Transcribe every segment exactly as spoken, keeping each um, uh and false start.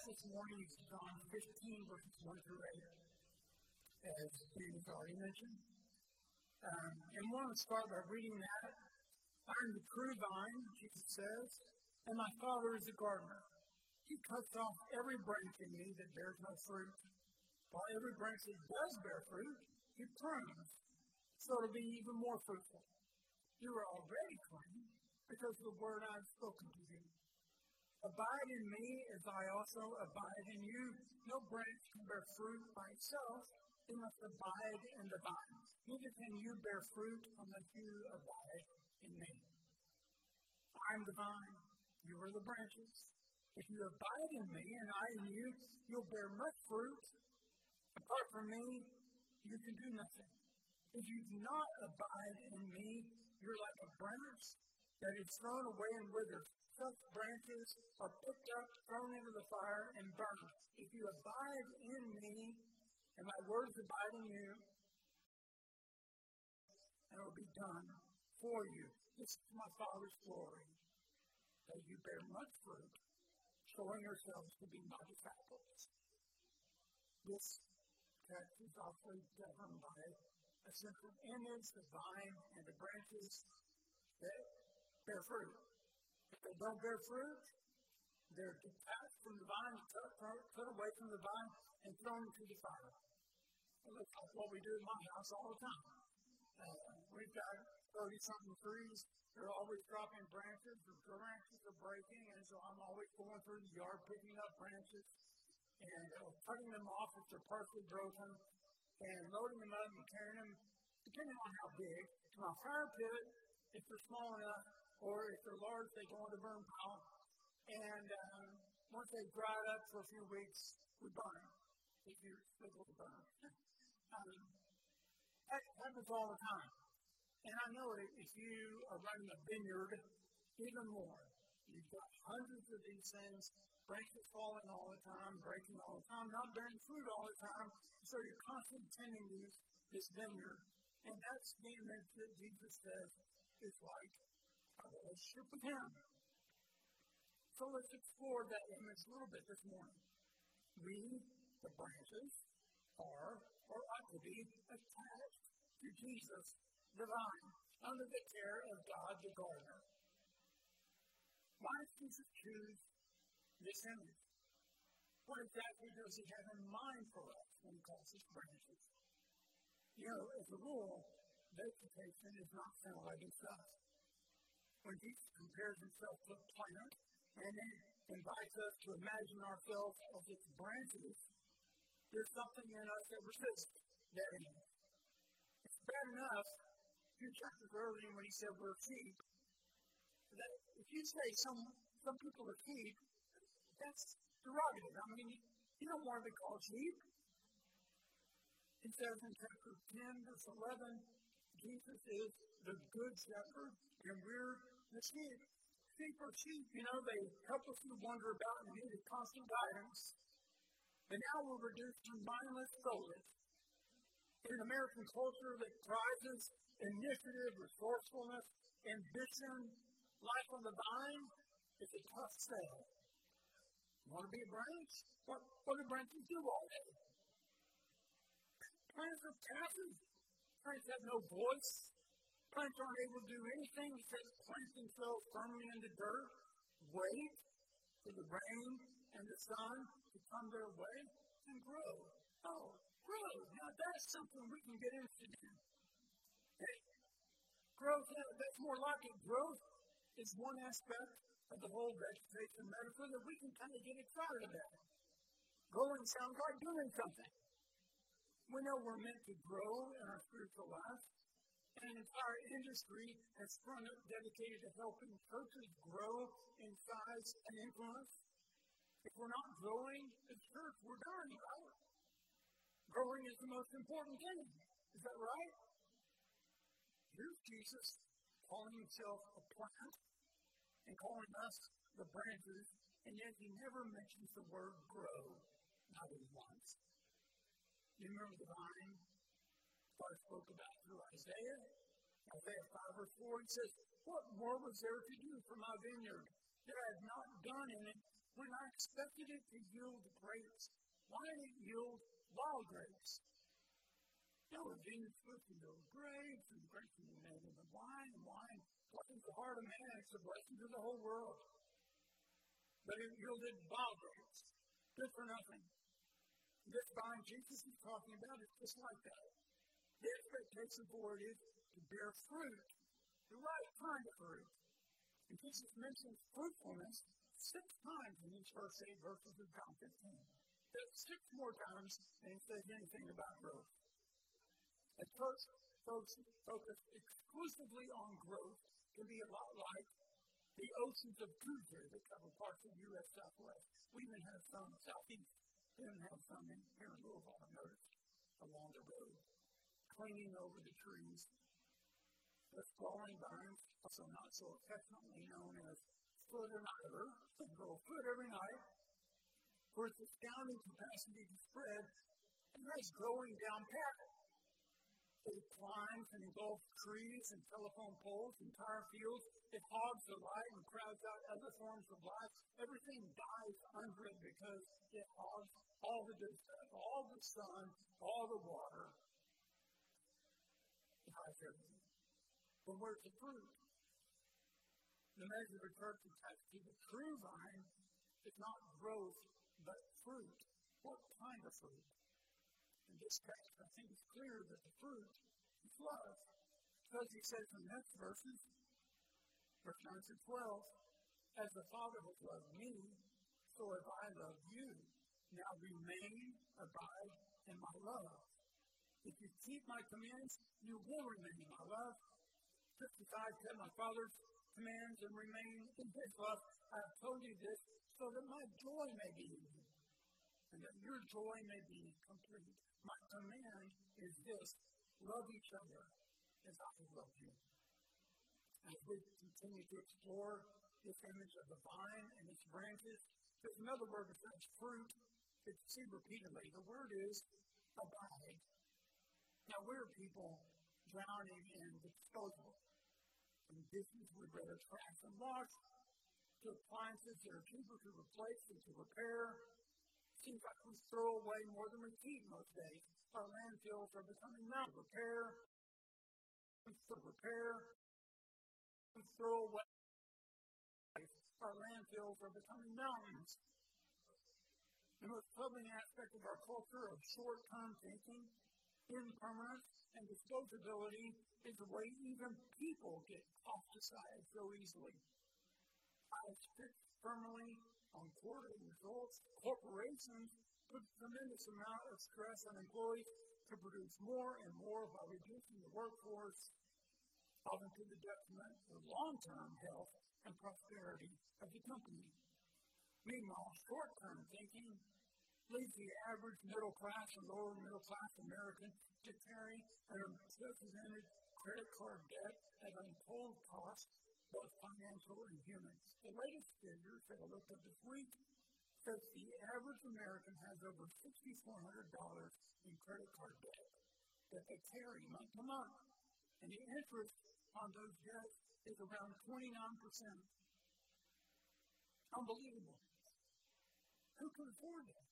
this morning is John fifteen, verses one through eight, as James already mentioned. Um, and I want to start by reading that. I am the true vine, Jesus says, and my Father is the gardener. He cuts off every branch in me that bears no fruit, while every branch that does bear fruit, he prunes, so it'll be even more fruitful. You are already clean because of the word I have spoken to you. Abide in me as I also abide in you. No branch can bear fruit by itself. It must abide in the vine. Neither can you bear fruit unless you abide in me. I am the vine. You are the branches. If you abide in me and I in you, you'll bear much fruit. Apart from me, you can do nothing. If you do not abide in me, you're like a branch that is thrown away and withers. Such branches are picked up, thrown into the fire, and burned. If you abide in me, and my words abide in you, and it will be done for you. This is my Father's glory, that you bear much fruit, showing yourselves to be my disciples. This text is awfully governed by a central image, the vine and the branches that bear fruit. If they don't bear fruit, they're detached from the vine, cut, cut away from the vine, and thrown into the fire. Well, that's like what we do in my house all the time. Uh, we've got thirty-something trees. They're always dropping branches. The branches are breaking, and so I'm always going through the yard picking up branches and uh, cutting them off if they're partially broken, and loading them up and carrying them, depending on how big, to my fire pit if they're small enough, or if they're large, they go into burn pile. And um, once they've dried up for a few weeks, we burn them. If you're able to burn them. um, that happens all the time. And I know that if you are running a vineyard, even more. You've got hundreds of these things, branches falling all the time, breaking all the time, not bearing fruit all the time. So you're constantly tending these, this vineyard. And that's the image that Jesus says is like a relationship with Him. So let's explore that image a little bit this morning. We, the branches, are or ought to be attached to Jesus, the vine, under the care of God, the gardener. Why does Jesus choose this image? What exactly does He have in mind for us when He calls us branches? You know, as a rule, vegetation is not scintillating stuff. When Jesus compares Himself to a plant and then invites us to imagine ourselves as its branches, there's something in us that resists that image. It's bad enough, a few chapters earlier when He said we're sheep, that if you say some, some people are sheep, that's derogative. I mean, you don't want to be called sheep. It says in chapter ten, verse eleven, Jesus is the good shepherd, and we're the sheep. Sheep are sheep, you know, they helplessly wander about and need constant guidance. But now we're reduced to mindless souls. In an American culture that prizes initiative, resourcefulness, ambition, life on the vine, it's a tough sell. You want to be a branch? What, what do branches do all day? Plants are passive. Plants have no voice. Plants aren't able to do anything except plant themselves firmly in the dirt, wait for the rain and the sun to come their way, and grow. Oh, grow. Now that's something we can get interested in. Hey, growth, that's more like it. Growth is one aspect of the whole vegetation metaphor that we can kind of get excited about. Growing sounds like doing something. We know we're meant to grow in our spiritual life. And an entire industry has sprung up dedicated to helping churches grow in size and influence. If we're not growing as a church, we're dying, right? Growing is the most important thing. Is that right? Here's Jesus calling Himself a plant and calling us the branches, and yet He never mentions the word grow, not even once. You remember the vine God spoke about through Isaiah? Isaiah five verse four, He says, what more was there to do for my vineyard that I have not done in it when I expected it to yield grapes, why did it yield wild grapes? No, the vineyard's supposed to yield grapes, and grapes are made into wine, and wine blesses the heart of man. It's a blessing to the whole world. But it yielded wild grapes, good for nothing. This vine Jesus is talking about is just like that. The expectation for it is to bear fruit, the right kind of fruit. And Jesus mentions fruitfulness six times in these first eight verses of John fifteen. That's six more times than he says anything about growth. At first, folks focus exclusively on growth can be a lot like the oceans of Tuesday that cover parts of the U S Southwest. We even have some southeast. We even have some in here in Louisville, I've noticed, along the road, clinging over the trees. The sprawling vines, also not so affectionately known as foot or nighter, some grow foot every night, for its astounding capacity to spread, and that's growing down path. It climbs and engulfs trees and telephone poles, entire fields. It hogs the light and crowds out other forms of life. Everything dies under it because it hogs all the good stuff, all the sun, all the water. It hides everything. But where's the fruit? The measure of the church attached to the true vine is not growth, but fruit. What kind of fruit? In this text, I think it's clear that the fruit is love. Because he says in the next verses, verse nine to twelve, as the Father has loved me, so have I loved you. Now remain, abide in my love. If you keep my commands, you will remain in my love. Just as I kept my Father's commands and remain in his love, I have told you this so that my joy may be in you, and that your joy may be complete. My command is this: love each other as I have loved you. As we continue to explore this image of the vine and its branches, there's another word besides fruit that you see repeatedly. The word is abide. Now, we're people drowning in disposal. From dishes we'd rather trash and wash, to appliances that are cheaper to replace than to repair. Seems like we throw away more than we keep most days. Our landfills are becoming not repair. We repair. We throw away. Our landfills are becoming mountains. The most troubling aspect of our culture of short-term thinking, impermanence, and disposability is the way even people get ostracized so easily. I stick firmly on quarterly results. Corporations put a tremendous amount of stress on employees to produce more and more while reducing the workforce, often to the detriment of the long-term health and prosperity of the company. Meanwhile, short-term thinking leads the average middle class and lower middle class American to carry an unprecedented credit card debt at untold cost, both financial and human. The latest figures that I looked up this week says the average American has over six thousand four hundred dollars in credit card debt that they carry month to month. And the interest on those debts is around twenty-nine percent. Unbelievable. Who can afford that?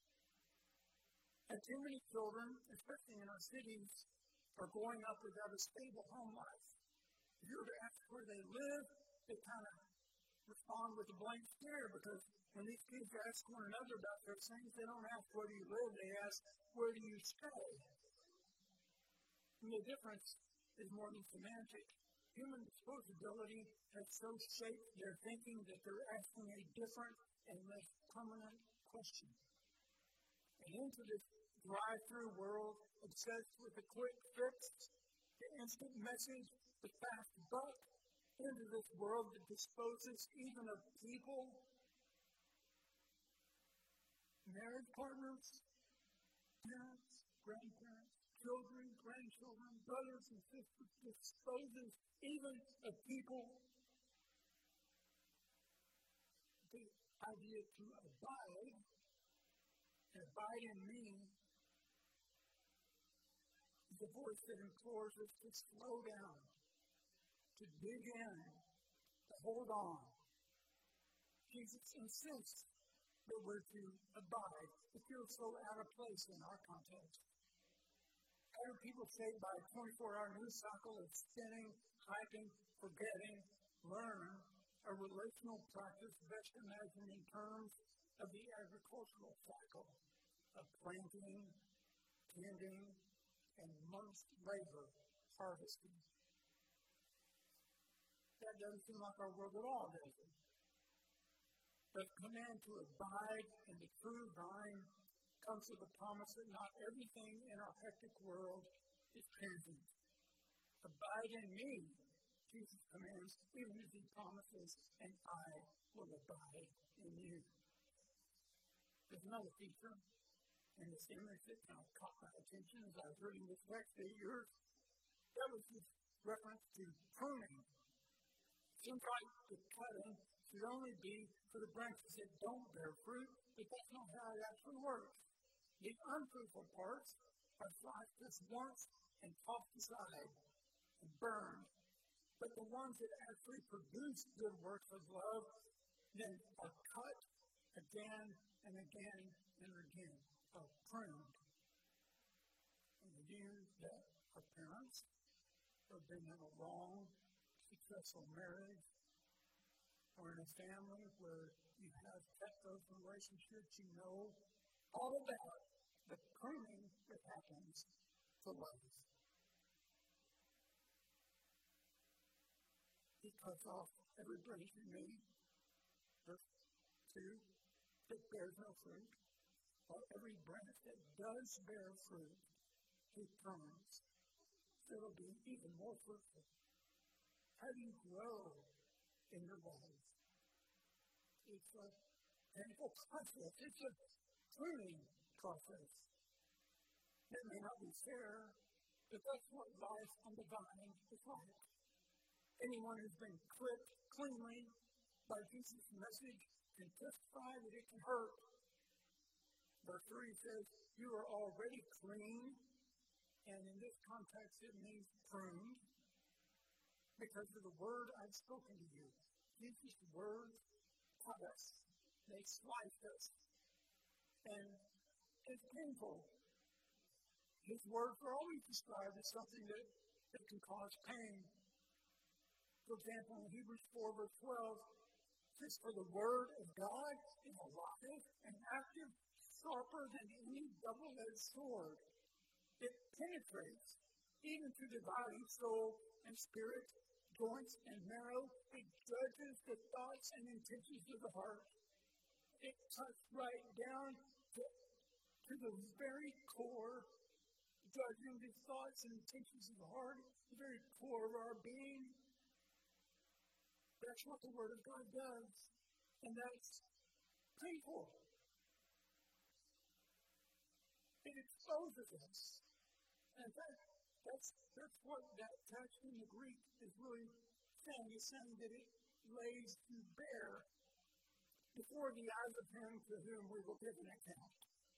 And too many children, especially in our cities, are growing up without a stable home life. If you were to ask where they live, they kind of respond with a blank stare, because when these kids ask one another about their things, they don't ask where do you live, they ask where do you stay. And the difference is more than semantic. Human disposability has so shaped their thinking that they're asking a different and less permanent question. And into this drive-through world, obsessed with the quick fix, the instant message, the fast buck, into this world that disposes even of people, marriage partners, parents, grandparents, children, grandchildren, brothers and sisters, disposes even of people. The idea to abide, and abide in me, is a voice that implores us to slow down, to dig in, to hold on. Jesus insists that we're to abide. It feels so out of place in our context. I hear people say by a twenty-four hour news cycle of spinning, hyping, forgetting, learn, a relational practice best imagined in terms of the agricultural cycle of planting, tending, and months labor harvesting. That doesn't seem like our world at all, does it? The command to abide in the true vine comes with the promise that not everything in our hectic world is transient. Abide in me, Jesus commands, even as he promises, and I will abide in you. There's another feature in this image that kind of caught my attention as I was reading this text eight years. That was this reference to pruning. Seems like the cutting should only be for the branches that don't bear fruit, but that's not how it actually works. The unfruitful parts are sliced just once and tossed aside and burned. But the ones that actually produce good works of love then are cut again and again and again, are pruned. And the years that our parents have been in a long, successful marriage, or in a family where you have kept those relationships, you know all about the pruning that happens to love. He cuts off every branch in me, verse two, that bears no fruit, while every branch that does bear fruit, he prunes, so it will be even more fruitful. How do you grow in your life? It's a painful process. It's a pruning process. It may not be fair, but that's what life on the vine is like. Anyone who's been clipped cleanly by Jesus' message can testify that it can hurt. Verse three says, you are already clean, and in this context it means pruned, because of the word I've spoken to you. Jesus' words cut us. They sliced us. And it's painful. His words are always described as something that, that can cause pain. For example, in Hebrews four, verse twelve, it says, for the word of God is alive and active, sharper than any double-edged sword. It penetrates even to dividing soul and spirit, joints and marrow. It judges the thoughts and intentions of the heart. It cuts right down to, to the very core, judging the thoughts and intentions of the heart, the very core of our being. That's what the Word of God does. And that's painful. It exposes us. And that, that's, that's what that text in the Greek is really saying. It's saying that it lays to bear before the eyes of him to whom we will give an account.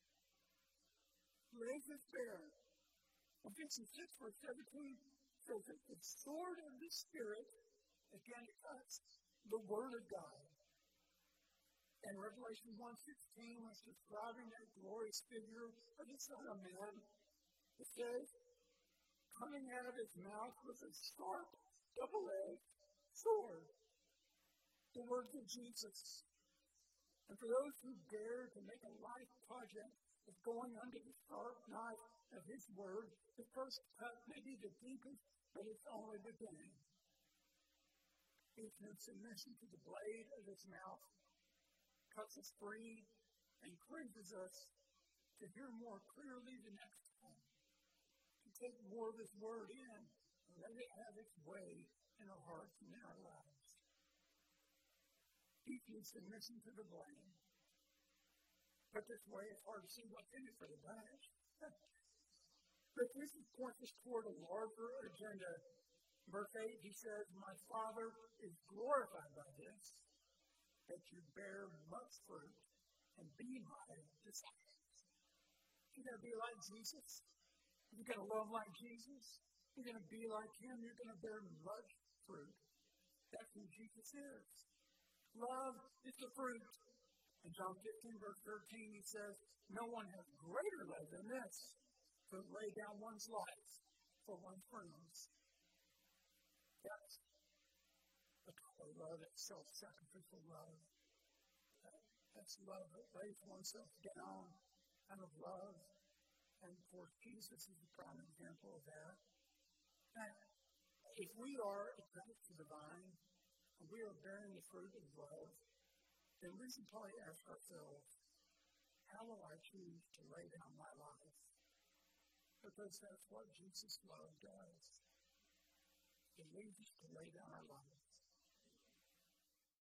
Lays it bare. Ephesians six, verse seventeen says that the sword of the Spirit, again it cuts, the Word of God. And Revelation one sixteen, when it's describing that glorious figure of the Son of Man, it says, coming out of his mouth was a sharp, double-edged sword. The words of Jesus. And for those who dare to make a life project of going under the sharp knife of his word, the first cut may be the deepest, but it's only beginning. It's in submission to the blade of his mouth, cuts us free, and cleanses us to hear more clearly the next time. To take more of his word in and let it have its way in our hearts and in our lives. Keep in submission to the blade. But this way, it's hard to see what's in it for the branch. But this points us toward a larger agenda. Verse eight, he says, my Father is glorified by this, that you bear much fruit and be my disciples. You're going to be like Jesus. You're going to love like Jesus. You're going to be like him. You're going to bear much fruit. That's who Jesus is. Love is the fruit. In John fifteen, verse thirteen, he says, no one has greater love than this, to lay down one's life for one's friends. That's the love, that self-sacrificial love. That's love that lays oneself down out of love. And of course, Jesus is the prime example of that. Now, if we are excited to the vine, and we are bearing the fruit of love, then we should probably ask ourselves, how will I choose to lay down my life? Because that's what Jesus' love does. It leads us to lay down our life.